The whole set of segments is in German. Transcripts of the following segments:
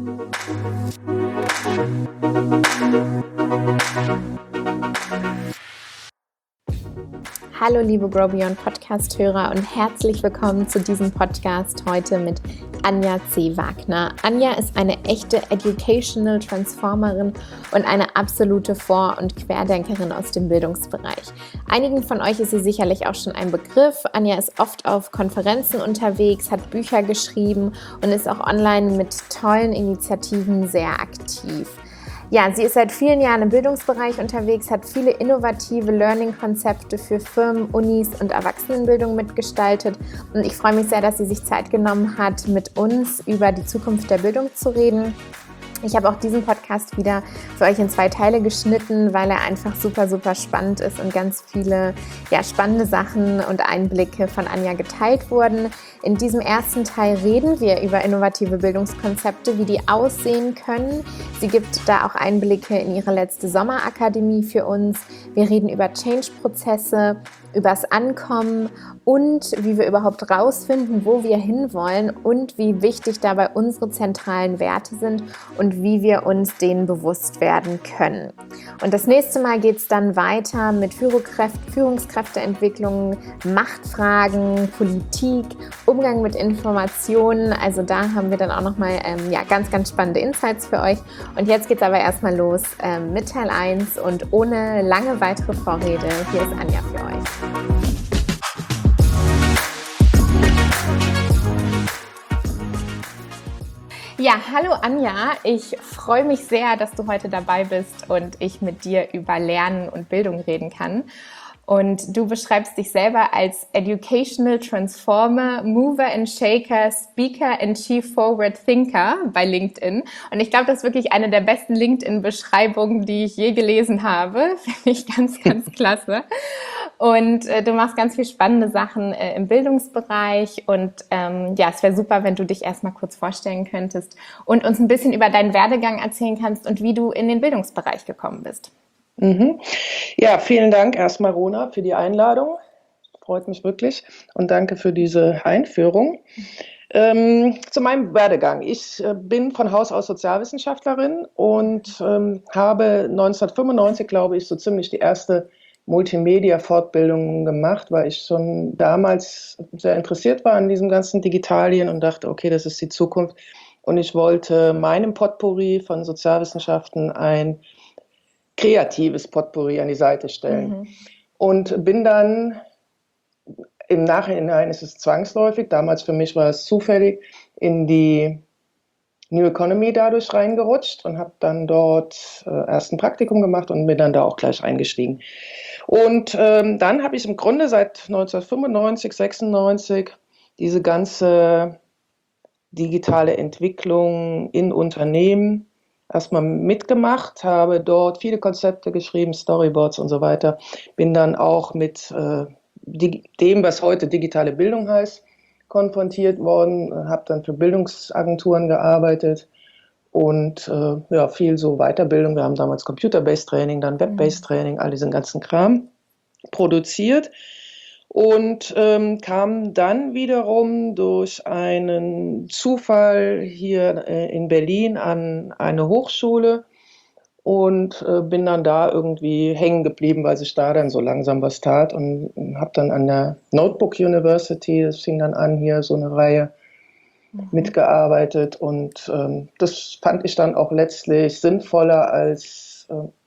Hallo liebe Grow Beyond Podcast-Hörer und herzlich willkommen zu diesem Podcast heute mit Anja C. Wagner. Anja ist eine echte Educational Transformerin und eine absolute Vor- und Querdenkerin aus dem Bildungsbereich. Einigen von euch ist sie sicherlich auch schon ein Begriff. Anja ist oft auf Konferenzen unterwegs, hat Bücher geschrieben und ist auch online mit tollen Initiativen sehr aktiv. Ja, sie ist seit vielen Jahren im Bildungsbereich unterwegs, hat viele innovative Learning-Konzepte für Firmen, Unis und Erwachsenenbildung mitgestaltet. Und ich freue mich sehr, dass sie sich Zeit genommen hat, mit uns über die Zukunft der Bildung zu reden. Ich habe auch diesen Podcast wieder für euch in 2 Teile geschnitten, weil er einfach super, super spannend ist und ganz viele spannende Sachen und Einblicke von Anja geteilt wurden. In diesem ersten Teil reden wir über innovative Bildungskonzepte, wie die aussehen können. Sie gibt da auch Einblicke in ihre letzte Sommerakademie für uns. Wir reden über Change-Prozesse, übers Ankommen und wie wir überhaupt rausfinden, wo wir hinwollen und wie wichtig dabei unsere zentralen Werte sind und wie wir uns denen bewusst werden können. Und das nächste Mal geht es dann weiter mit Führungskräfteentwicklung, Machtfragen, Politik, Umgang mit Informationen. Also da haben wir dann auch nochmal ganz, ganz spannende Insights für euch. Und jetzt geht es aber erstmal los mit Teil 1 und ohne lange weitere Vorrede, hier ist Anja für euch. Ja, hallo Anja, ich freue mich sehr, dass du heute dabei bist und ich mit dir über Lernen und Bildung reden kann. Und du beschreibst dich selber als Educational Transformer, Mover and Shaker, Speaker and Chief Forward Thinker bei LinkedIn. Und ich glaube, das ist wirklich eine der besten LinkedIn-Beschreibungen, die ich je gelesen habe. Finde ich ganz, ganz klasse. Und du machst ganz viel spannende Sachen im Bildungsbereich. Und es wäre super, wenn du dich erstmal kurz vorstellen könntest und uns ein bisschen über deinen Werdegang erzählen kannst und wie du in den Bildungsbereich gekommen bist. Ja, vielen Dank erstmal, Rona, für die Einladung. Freut mich wirklich und danke für diese Einführung. Zu meinem Werdegang. Ich bin von Haus aus Sozialwissenschaftlerin und habe 1995, glaube ich, so ziemlich die erste Multimedia-Fortbildung gemacht, weil ich schon damals sehr interessiert war an diesem ganzen Digitalien und dachte, okay, das ist die Zukunft. Und ich wollte meinem Potpourri von Sozialwissenschaften ein kreatives Potpourri an die Seite stellen. Und bin dann, im Nachhinein ist es zwangsläufig, damals für mich war es zufällig, in die New Economy dadurch reingerutscht und habe dann dort erst ein Praktikum gemacht und bin dann da auch gleich eingestiegen. Und dann habe ich im Grunde seit 1995, 96 diese ganze digitale Entwicklung in Unternehmen erstmal mitgemacht, habe dort viele Konzepte geschrieben, Storyboards und so weiter. Bin dann auch mit dem, was heute digitale Bildung heißt, konfrontiert worden, habe dann für Bildungsagenturen gearbeitet und viel so Weiterbildung. Wir haben damals Computer-Based Training, dann Web-Based Training, all diesen ganzen Kram produziert. Und kam dann wiederum durch einen Zufall hier in Berlin an eine Hochschule und bin dann da irgendwie hängen geblieben, weil sich da dann so langsam was tat und habe dann an der Notebook University, das fing dann an, hier so eine Reihe mitgearbeitet und das fand ich dann auch letztlich sinnvoller als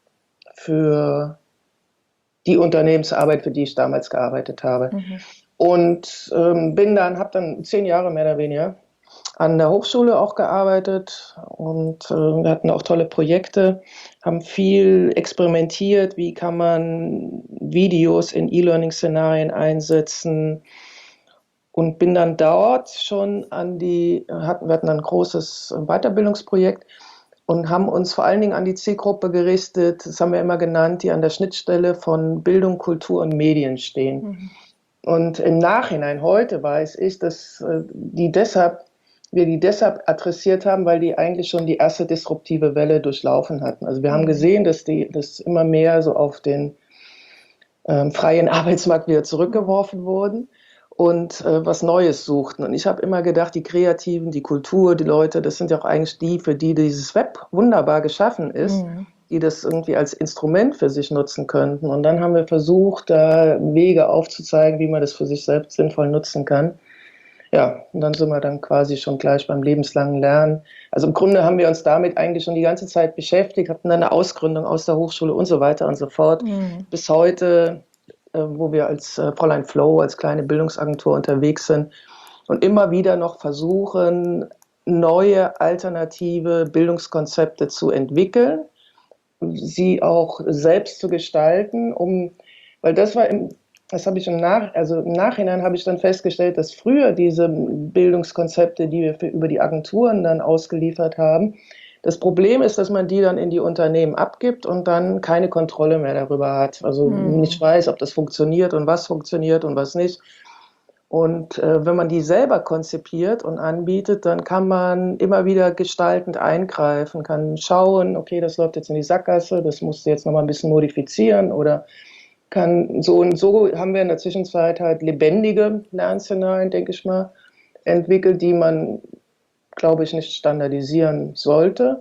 für die Unternehmensarbeit, für die ich damals gearbeitet habe. Und habe dann 10 Jahre mehr oder weniger an der Hochschule auch gearbeitet und wir hatten auch tolle Projekte, haben viel experimentiert, wie kann man Videos in E-Learning-Szenarien einsetzen und bin dann dort schon wir hatten ein großes Weiterbildungsprojekt und haben uns vor allen Dingen an die Zielgruppe gerichtet, das haben wir immer genannt, die an der Schnittstelle von Bildung, Kultur und Medien stehen. Und im Nachhinein, heute weiß ich, dass wir die deshalb adressiert haben, weil die eigentlich schon die erste disruptive Welle durchlaufen hatten. Also wir haben gesehen, dass das immer mehr so auf den freien Arbeitsmarkt wieder zurückgeworfen wurden. und was Neues suchten. Und ich habe immer gedacht, die Kreativen, die Kultur, die Leute, das sind ja auch eigentlich die, für die dieses Web wunderbar geschaffen ist, die das irgendwie als Instrument für sich nutzen könnten. Und dann haben wir versucht, da Wege aufzuzeigen, wie man das für sich selbst sinnvoll nutzen kann. Ja, und dann sind wir dann quasi schon gleich beim lebenslangen Lernen. Also im Grunde haben wir uns damit eigentlich schon die ganze Zeit beschäftigt, hatten dann eine Ausgründung aus der Hochschule und so weiter und so fort. Bis heute, wo wir als Fräulein Flow, als kleine Bildungsagentur unterwegs sind und immer wieder noch versuchen, neue alternative Bildungskonzepte zu entwickeln, sie auch selbst zu gestalten, weil das habe ich im Nachhinein habe ich dann festgestellt, dass früher diese Bildungskonzepte, die wir über die Agenturen dann ausgeliefert haben, das Problem ist, dass man die dann in die Unternehmen abgibt und dann keine Kontrolle mehr darüber hat. Also nicht weiß, ob das funktioniert und was nicht. Und wenn man die selber konzipiert und anbietet, dann kann man immer wieder gestaltend eingreifen, kann schauen, okay, das läuft jetzt in die Sackgasse, das musst du jetzt nochmal ein bisschen modifizieren oder kann so und so haben wir in der Zwischenzeit halt lebendige Lernszenarien, denke ich mal, entwickelt, die man, glaube ich, nicht standardisieren sollte,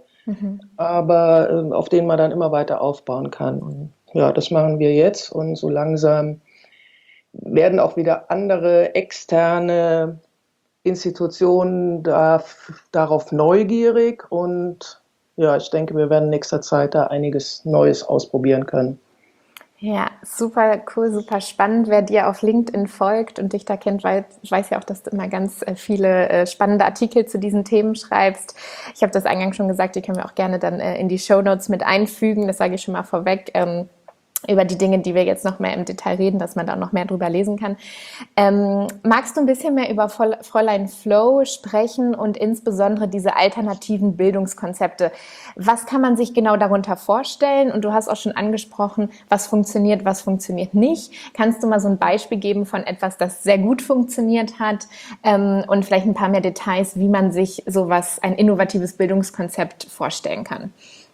aber auf denen man dann immer weiter aufbauen kann. Und ja, das machen wir jetzt und so langsam werden auch wieder andere externe Institutionen darauf neugierig und ja, ich denke, wir werden in nächster Zeit da einiges Neues ausprobieren können. Ja, super cool, super spannend. Wer dir auf LinkedIn folgt und dich da kennt, weiß ja auch, dass du immer ganz viele spannende Artikel zu diesen Themen schreibst. Ich habe das eingangs schon gesagt, die können wir auch gerne dann in die Shownotes mit einfügen. Das sage ich schon mal vorweg. Über die Dinge, die wir jetzt noch mehr im Detail reden, dass man da noch mehr drüber lesen kann. Magst du ein bisschen mehr über Fräulein Flow sprechen und insbesondere diese alternativen Bildungskonzepte? Was kann man sich genau darunter vorstellen? Und du hast auch schon angesprochen, was funktioniert nicht. Kannst du mal so ein Beispiel geben von etwas, das sehr gut funktioniert hat und vielleicht ein paar mehr Details, wie man sich ein innovatives Bildungskonzept vorstellen kann?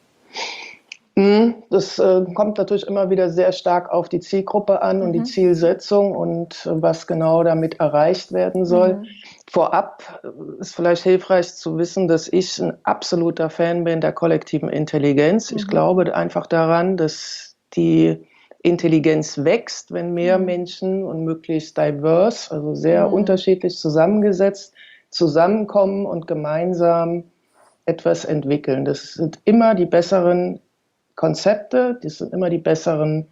Das kommt natürlich immer wieder sehr stark auf die Zielgruppe an und die Zielsetzung und was genau damit erreicht werden soll. Vorab ist vielleicht hilfreich zu wissen, dass ich ein absoluter Fan bin der kollektiven Intelligenz. Ich glaube einfach daran, dass die Intelligenz wächst, wenn mehr Menschen und möglichst diverse, also sehr unterschiedlich zusammengesetzt, zusammenkommen und gemeinsam etwas entwickeln. Das sind immer die besseren Konzepte, das sind immer die besseren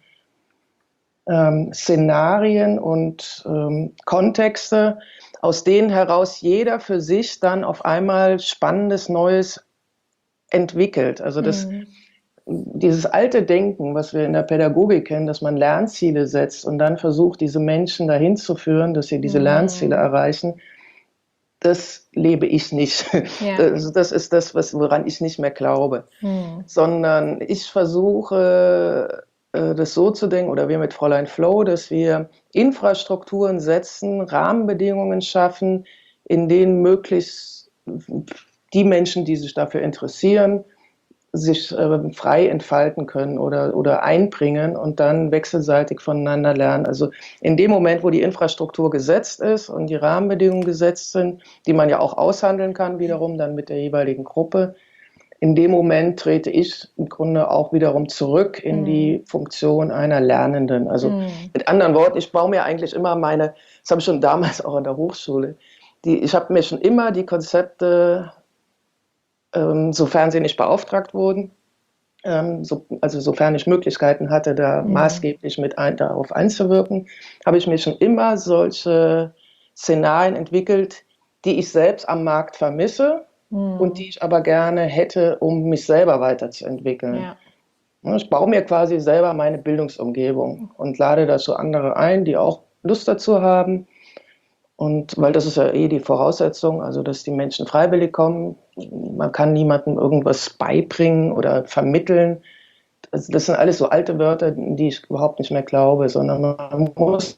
Szenarien und Kontexte, aus denen heraus jeder für sich dann auf einmal Spannendes, Neues entwickelt. Also dieses alte Denken, was wir in der Pädagogik kennen, dass man Lernziele setzt und dann versucht, diese Menschen dahin zu führen, dass sie diese Lernziele erreichen, das lebe ich nicht. Ja. Das ist das, woran ich nicht mehr glaube. Sondern ich versuche, das so zu denken, oder wir mit Fräulein Flow, dass wir Infrastrukturen setzen, Rahmenbedingungen schaffen, in denen möglichst die Menschen, die sich dafür interessieren, sich frei entfalten können oder einbringen und dann wechselseitig voneinander lernen. Also in dem Moment, wo die Infrastruktur gesetzt ist und die Rahmenbedingungen gesetzt sind, die man ja auch aushandeln kann wiederum dann mit der jeweiligen Gruppe, in dem Moment trete ich im Grunde auch wiederum zurück in die Funktion einer Lernenden. Also mit anderen Worten, ich baue mir eigentlich immer das habe ich schon damals auch an der Hochschule, ich habe mir schon immer die Konzepte, sofern sie nicht beauftragt wurden, also sofern ich Möglichkeiten hatte, da maßgeblich darauf einzuwirken, habe ich mir schon immer solche Szenarien entwickelt, die ich selbst am Markt vermisse und die ich aber gerne hätte, um mich selber weiterzuentwickeln. Ja. Ich baue mir quasi selber meine Bildungsumgebung und lade dazu andere ein, die auch Lust dazu haben. Und weil das ist ja die Voraussetzung, also dass die Menschen freiwillig kommen. Man kann niemandem irgendwas beibringen oder vermitteln. Das sind alles so alte Wörter, die ich überhaupt nicht mehr glaube, sondern man muss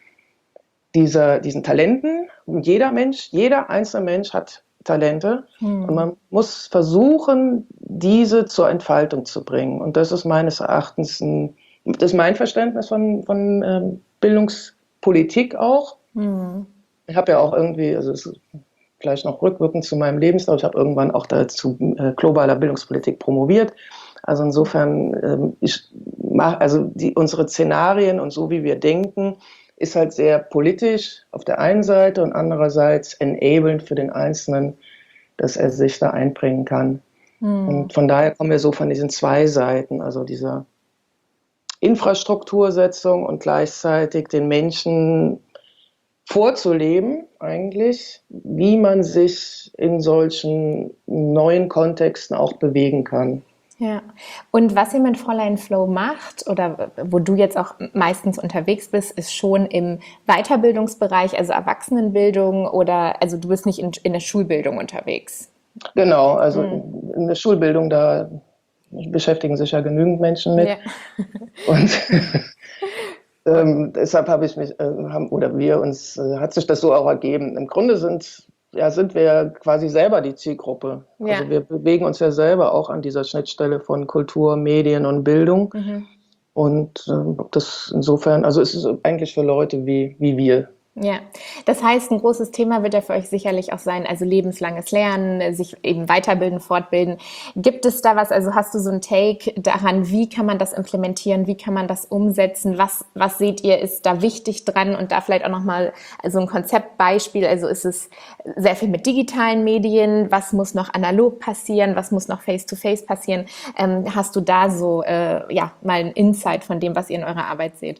diesen Talenten, jeder einzelne Mensch hat Talente und man muss versuchen, diese zur Entfaltung zu bringen. Und das ist meines Erachtens das ist mein Verständnis von Bildungspolitik auch. Ich habe ja auch irgendwie, also es ist vielleicht noch rückwirkend zu meinem Lebenslauf, ich habe irgendwann auch dazu globaler Bildungspolitik promoviert. Also insofern, unsere Szenarien und so wie wir denken, ist halt sehr politisch auf der einen Seite und andererseits enabling für den Einzelnen, dass er sich da einbringen kann. Und von daher kommen wir so von diesen zwei Seiten, also dieser Infrastruktursetzung und gleichzeitig den Menschen vorzuleben, eigentlich, wie man sich in solchen neuen Kontexten auch bewegen kann. Ja, und was ihr mit Fräulein Flow macht oder wo du jetzt auch meistens unterwegs bist, ist schon im Weiterbildungsbereich, also Erwachsenenbildung oder, also du bist nicht in der Schulbildung unterwegs. Genau, also in der Schulbildung, da beschäftigen sich ja genügend Menschen mit. Ja. Und deshalb hat sich das so auch ergeben. Im Grunde sind wir quasi selber die Zielgruppe. Ja. Also wir bewegen uns ja selber auch an dieser Schnittstelle von Kultur, Medien und Bildung. Und das insofern, also es ist eigentlich für Leute wie wir. Ja, das heißt, ein großes Thema wird ja für euch sicherlich auch sein, also lebenslanges Lernen, sich eben weiterbilden, fortbilden. Gibt es da was, also hast du so einen Take daran, wie kann man das implementieren, wie kann man das umsetzen, was seht ihr, ist da wichtig dran und da vielleicht auch nochmal so ein Konzeptbeispiel, also ist es sehr viel mit digitalen Medien, was muss noch analog passieren, was muss noch face-to-face passieren? Hast du da so mal ein Insight von dem, was ihr in eurer Arbeit seht?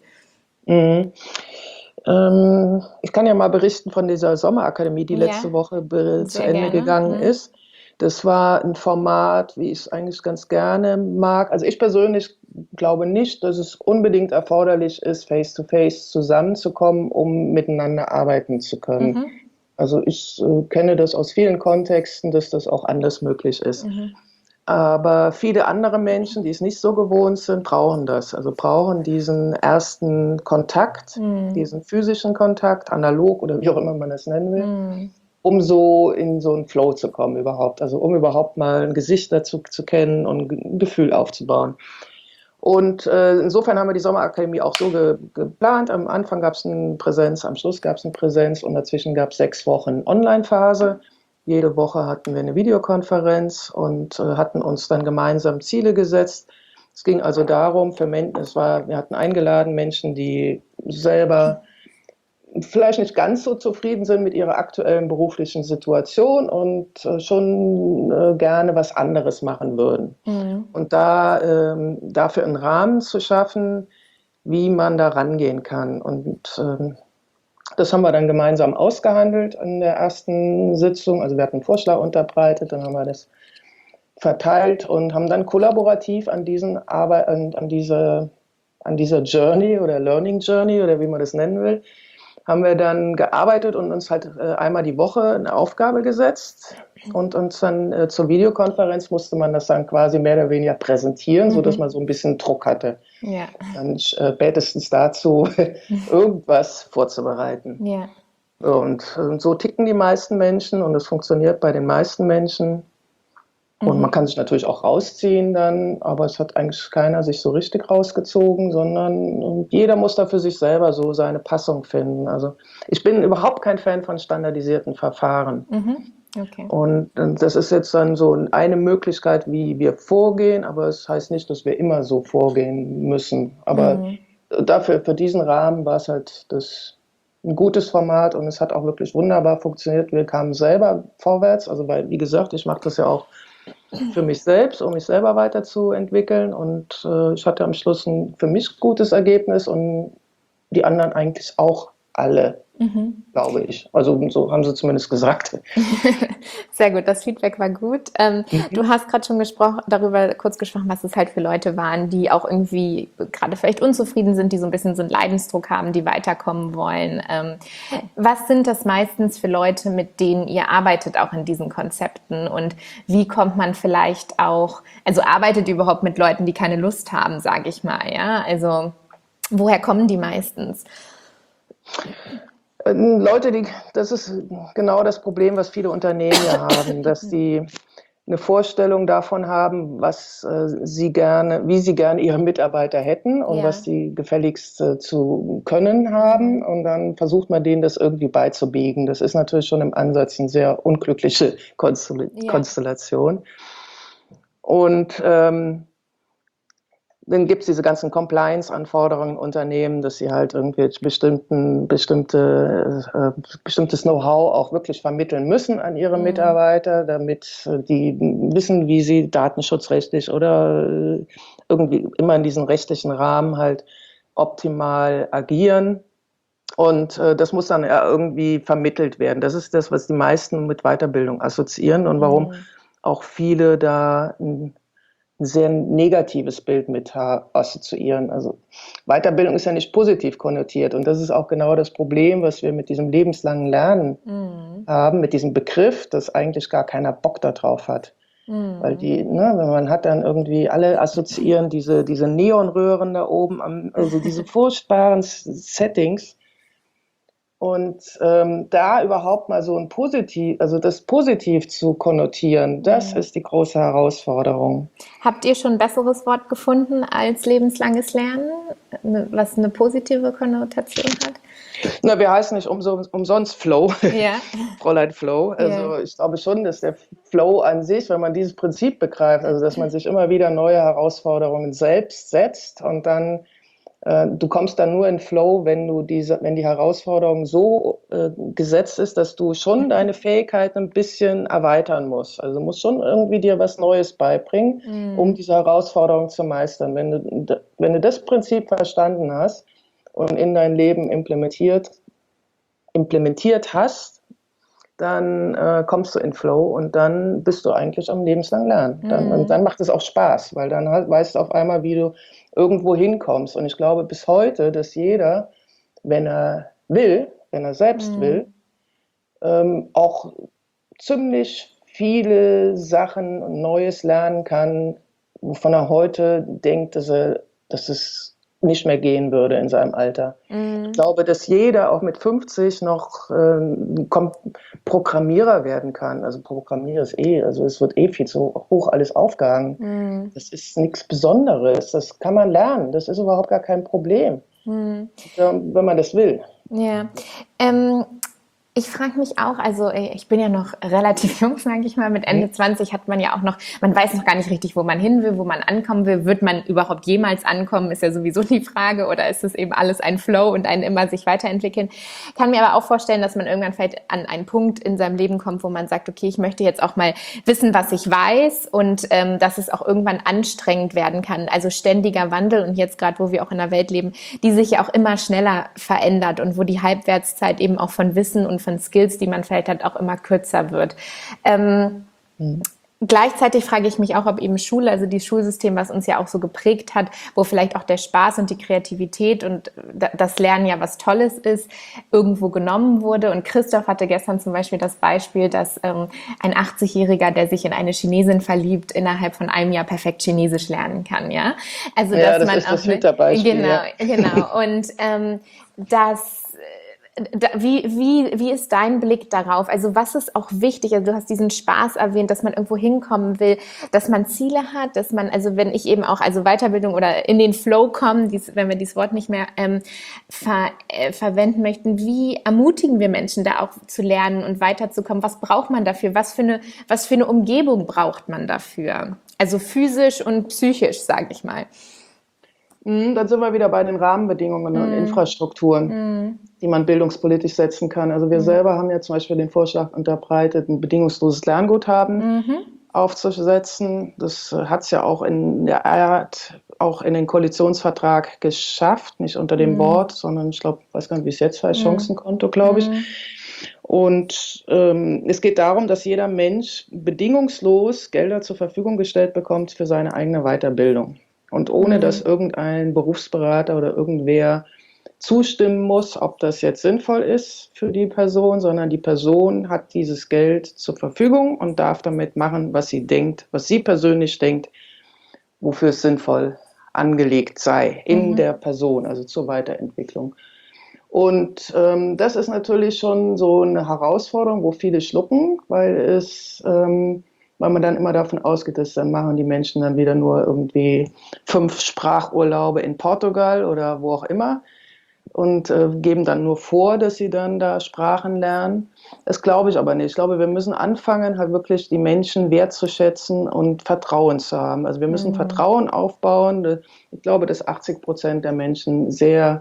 Ich kann ja mal berichten von dieser Sommerakademie, die letzte Woche zu Ende gegangen ist. Das war ein Format, wie ich es eigentlich ganz gerne mag. Also ich persönlich glaube nicht, dass es unbedingt erforderlich ist, face-to-face zusammenzukommen, um miteinander arbeiten zu können. Also ich kenne das aus vielen Kontexten, dass das auch anders möglich ist. Aber viele andere Menschen, die es nicht so gewohnt sind, brauchen das. Also brauchen diesen ersten Kontakt, diesen physischen Kontakt, analog oder wie auch immer man das nennen will, um so in so einen Flow zu kommen überhaupt. Also um überhaupt mal ein Gesicht dazu zu kennen und ein Gefühl aufzubauen. Und insofern haben wir die Sommerakademie auch so geplant. Am Anfang gab es eine Präsenz, am Schluss gab es eine Präsenz und dazwischen gab es 6 Wochen Online-Phase. Jede Woche hatten wir eine Videokonferenz und hatten uns dann gemeinsam Ziele gesetzt. Es ging also darum, wir hatten eingeladen Menschen, die selber vielleicht nicht ganz so zufrieden sind mit ihrer aktuellen beruflichen Situation und schon gerne was anderes machen würden. Und dafür einen Rahmen zu schaffen, wie man da rangehen kann. Und das haben wir dann gemeinsam ausgehandelt in der ersten Sitzung. Also wir hatten einen Vorschlag unterbreitet, dann haben wir das verteilt und haben dann kollaborativ an dieser Journey oder Learning Journey oder wie man das nennen will, haben wir dann gearbeitet und uns halt einmal die Woche eine Aufgabe gesetzt und uns dann zur Videokonferenz musste man das dann quasi mehr oder weniger präsentieren, sodass man so ein bisschen Druck hatte. Ja. Dann spätestens dazu irgendwas vorzubereiten. Ja. Und so ticken die meisten Menschen und es funktioniert bei den meisten Menschen. Und man kann sich natürlich auch rausziehen dann, aber es hat eigentlich keiner sich so richtig rausgezogen, sondern jeder muss da für sich selber so seine Passung finden. Also ich bin überhaupt kein Fan von standardisierten Verfahren. Okay. Und das ist jetzt dann so eine Möglichkeit, wie wir vorgehen, aber es heißt nicht, dass wir immer so vorgehen müssen. Aber dafür, für diesen Rahmen war es halt ein gutes Format und es hat auch wirklich wunderbar funktioniert. Wir kamen selber vorwärts, also weil, wie gesagt, ich mache das ja auch für mich selbst, um mich selber weiterzuentwickeln und ich hatte am Schluss ein für mich gutes Ergebnis und die anderen eigentlich auch alle, glaube ich. Also so haben sie zumindest gesagt. Sehr gut, das Feedback war gut. Du hast gerade schon darüber kurz gesprochen, was es halt für Leute waren, die auch irgendwie gerade vielleicht unzufrieden sind, die so ein bisschen so einen Leidensdruck haben, die weiterkommen wollen. Was sind das meistens für Leute, mit denen ihr arbeitet auch in diesen Konzepten und wie kommt man vielleicht auch, also arbeitet ihr überhaupt mit Leuten, die keine Lust haben, sage ich mal, ja? Also woher kommen die meistens? Leute, das ist genau das Problem, was viele Unternehmen ja haben, dass die eine Vorstellung davon haben, wie sie gerne ihre Mitarbeiter hätten und was sie gefälligst zu können haben. Und dann versucht man denen das irgendwie beizubiegen. Das ist natürlich schon im Ansatz eine sehr unglückliche Konstellation. Und dann gibt es diese ganzen Compliance-Anforderungen in Unternehmen, dass sie halt irgendwie bestimmtes Know-how auch wirklich vermitteln müssen an ihre Mitarbeiter, damit die wissen, wie sie datenschutzrechtlich oder irgendwie immer in diesen rechtlichen Rahmen halt optimal agieren. Und das muss dann ja irgendwie vermittelt werden. Das ist das, was die meisten mit Weiterbildung assoziieren und warum auch viele da ein sehr negatives Bild mit assoziieren. Also Weiterbildung ist ja nicht positiv konnotiert und das ist auch genau das Problem, was wir mit diesem lebenslangen Lernen haben, mit diesem Begriff, dass eigentlich gar keiner Bock darauf hat. Weil wenn man hat dann irgendwie, alle assoziieren diese Neonröhren da oben, also diese furchtbaren Settings. Und da überhaupt mal so das positiv zu konnotieren, das ist die große Herausforderung. Habt ihr schon ein besseres Wort gefunden als lebenslanges Lernen, was eine positive Konnotation hat? Na, wir heißen nicht umsonst Flow, Fräulein Flow. Also ich glaube schon, dass der Flow an sich, wenn man dieses Prinzip begreift, also dass man sich immer wieder neue Herausforderungen selbst setzt und dann du kommst dann nur in Flow, wenn die Herausforderung so gesetzt ist, dass du schon deine Fähigkeiten ein bisschen erweitern musst. Also du musst schon irgendwie dir was Neues beibringen, um diese Herausforderung zu meistern. Wenn du das Prinzip verstanden hast und in dein Leben implementiert hast, dann kommst du in Flow und dann bist du eigentlich am lebenslangen Lernen. Und dann macht es auch Spaß, weil dann weißt du auf einmal, wie du irgendwo hinkommst. Und ich glaube bis heute, dass jeder, wenn er selbst will, auch ziemlich viele Sachen und Neues lernen kann, wovon er heute denkt, dass es nicht mehr gehen würde in seinem Alter. Ich glaube, dass jeder auch mit 50 noch Programmierer werden kann. Also Programmierer also es wird viel zu hoch alles aufgehangen. Das ist nichts Besonderes, das kann man lernen, das ist überhaupt gar kein Problem, wenn man das will. Ja, ich frage mich auch, also ich bin ja noch relativ jung, sage ich mal, mit Ende 20 hat man ja auch noch, man weiß noch gar nicht richtig, wo man hin will, wo man ankommen will. Wird man überhaupt jemals ankommen, ist ja sowieso die Frage, oder ist es eben alles ein Flow und ein immer sich weiterentwickeln. Kann mir aber auch vorstellen, dass man irgendwann vielleicht an einen Punkt in seinem Leben kommt, wo man sagt, okay, ich möchte jetzt auch mal wissen, was ich weiß und dass es auch irgendwann anstrengend werden kann. Also ständiger Wandel und jetzt gerade, wo wir auch in einer Welt leben, die sich ja auch immer schneller verändert und wo die Halbwertszeit eben auch von Wissen und von Skills, die man vielleicht hat, auch immer kürzer wird. Gleichzeitig frage ich mich auch, ob eben Schule, also dieses Schulsystem, was uns ja auch so geprägt hat, wo vielleicht auch der Spaß und die Kreativität und das Lernen ja was Tolles ist, irgendwo genommen wurde. Und Christoph hatte gestern zum Beispiel das Beispiel, dass ein 80-Jähriger, der sich in eine Chinesin verliebt, innerhalb von einem Jahr perfekt Chinesisch lernen kann, ja? Also, ja, das ist das Hinterbeispiel. Genau. Und wie ist dein Blick darauf? Also was ist auch wichtig? Also du hast diesen Spaß erwähnt, dass man irgendwo hinkommen will, dass man Ziele hat, dass man, also wenn ich eben auch, also Weiterbildung oder in den Flow kommen, wenn wir dieses Wort nicht mehr verwenden möchten, wie ermutigen wir Menschen da auch zu lernen und weiterzukommen? Was braucht man dafür? Was für eine Umgebung braucht man dafür? Also physisch und psychisch, sage ich mal. Dann sind wir wieder bei den Rahmenbedingungen und Infrastrukturen, die man bildungspolitisch setzen kann. Also wir selber haben ja zum Beispiel den Vorschlag unterbreitet, ein bedingungsloses Lernguthaben aufzusetzen. Das hat es ja auch in der Art, auch in den Koalitionsvertrag geschafft, nicht unter dem Wort, sondern ich glaube, weiß gar nicht, wie es jetzt heißt, Chancenkonto, glaube ich. Und es geht darum, dass jeder Mensch bedingungslos Gelder zur Verfügung gestellt bekommt für seine eigene Weiterbildung. Und ohne dass irgendein Berufsberater oder irgendwer zustimmen muss, ob das jetzt sinnvoll ist für die Person, sondern die Person hat dieses Geld zur Verfügung und darf damit machen, was sie denkt, was sie persönlich denkt, wofür es sinnvoll angelegt sei in der Person, also zur Weiterentwicklung. Und das ist natürlich schon so eine Herausforderung, wo viele schlucken, weil es weil man dann immer davon ausgeht, dass dann machen die Menschen dann wieder nur irgendwie 5 Sprachurlaube in Portugal oder wo auch immer und geben dann nur vor, dass sie dann da Sprachen lernen. Das glaube ich aber nicht. Ich glaube, wir müssen anfangen, halt wirklich die Menschen wertzuschätzen und Vertrauen zu haben. Also wir müssen Vertrauen aufbauen. Ich glaube, dass 80% der Menschen sehr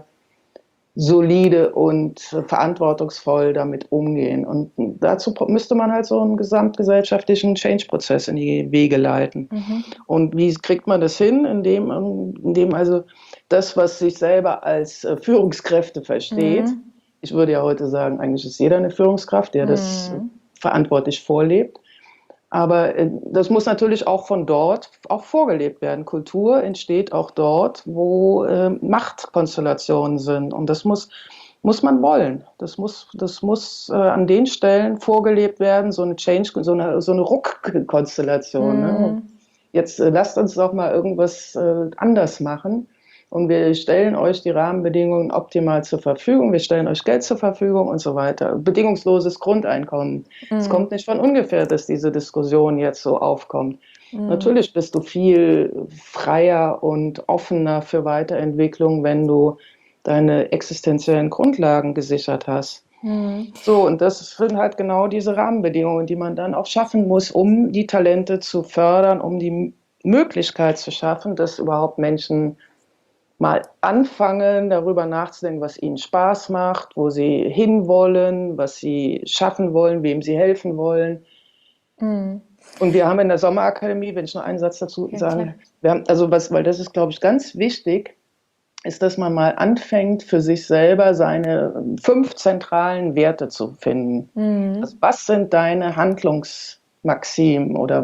solide und verantwortungsvoll damit umgehen. Und dazu müsste man halt so einen gesamtgesellschaftlichen Change-Prozess in die Wege leiten. Und wie kriegt man das hin? Indem also das, was sich selber als Führungskräfte versteht, ich würde ja heute sagen, eigentlich ist jeder eine Führungskraft, der das verantwortlich vorlebt. Aber das muss natürlich auch von dort auch vorgelebt werden. Kultur entsteht auch dort, wo Machtkonstellationen sind. Und das muss man wollen. Das muss an den Stellen vorgelebt werden, so eine Change, so eine Ruck-Konstellation. Ne? Jetzt lasst uns doch mal irgendwas anders machen. Und wir stellen euch die Rahmenbedingungen optimal zur Verfügung, wir stellen euch Geld zur Verfügung und so weiter. Bedingungsloses Grundeinkommen. Es kommt nicht von ungefähr, dass diese Diskussion jetzt so aufkommt. Natürlich bist du viel freier und offener für Weiterentwicklung, wenn du deine existenziellen Grundlagen gesichert hast. So, und das sind halt genau diese Rahmenbedingungen, die man dann auch schaffen muss, um die Talente zu fördern, um die Möglichkeit zu schaffen, dass überhaupt Menschen mal anfangen, darüber nachzudenken, was ihnen Spaß macht, wo sie hinwollen, was sie schaffen wollen, wem sie helfen wollen. Und wir haben in der Sommerakademie, wenn ich noch einen Satz dazu sagen, wir haben, weil das ist, glaube ich, ganz wichtig, ist, dass man mal anfängt, für sich selber seine 5 zentralen Werte zu finden. Also, was sind deine Handlungsmaximen oder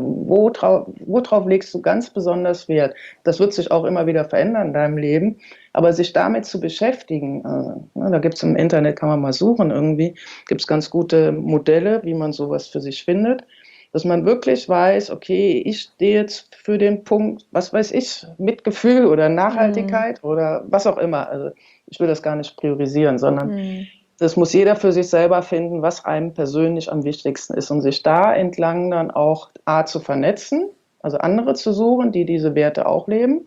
worauf legst du ganz besonders Wert? Das wird sich auch immer wieder verändern in deinem Leben, aber sich damit zu beschäftigen, da gibt es im Internet, kann man mal suchen irgendwie, gibt es ganz gute Modelle, wie man sowas für sich findet, dass man wirklich weiß, okay, ich stehe jetzt für den Punkt, was weiß ich, Mitgefühl oder Nachhaltigkeit oder was auch immer. Also ich will das gar nicht priorisieren, sondern das muss jeder für sich selber finden, was einem persönlich am wichtigsten ist und sich da entlang dann auch zu vernetzen, also andere zu suchen, die diese Werte auch leben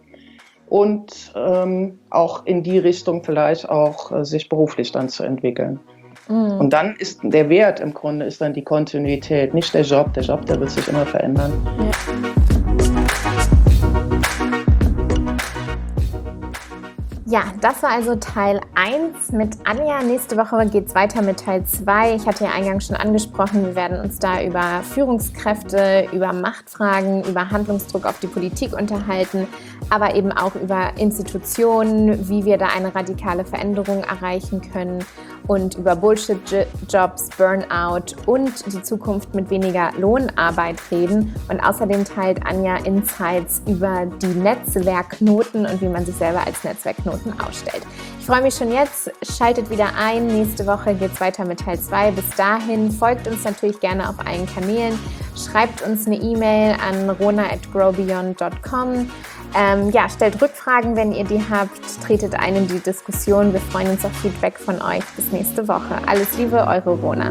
und auch in die Richtung vielleicht auch sich beruflich dann zu entwickeln. Und dann ist der Wert im Grunde ist dann die Kontinuität, nicht der Job. Der Job, der wird sich immer verändern. Ja, das war also Teil 1 mit Anja. Nächste Woche geht es weiter mit Teil 2. Ich hatte ja eingangs schon angesprochen, wir werden uns da über Führungskräfte, über Machtfragen, über Handlungsdruck auf die Politik unterhalten, aber eben auch über Institutionen, wie wir da eine radikale Veränderung erreichen können und über Bullshit-Jobs, Burnout und die Zukunft mit weniger Lohnarbeit reden. Und außerdem teilt Anja Insights über die Netzwerkknoten und wie man sich selber als Netzwerkknoten ausstellt. Ich freue mich schon jetzt. Schaltet wieder ein. Nächste Woche geht es weiter mit Teil 2. Bis dahin folgt uns natürlich gerne auf allen Kanälen. Schreibt uns eine E-Mail an rona@growbeyond.com. Stellt Rückfragen, wenn ihr die habt. Tretet ein in die Diskussion. Wir freuen uns auf Feedback von euch. Bis nächste Woche. Alles Liebe, eure Rona.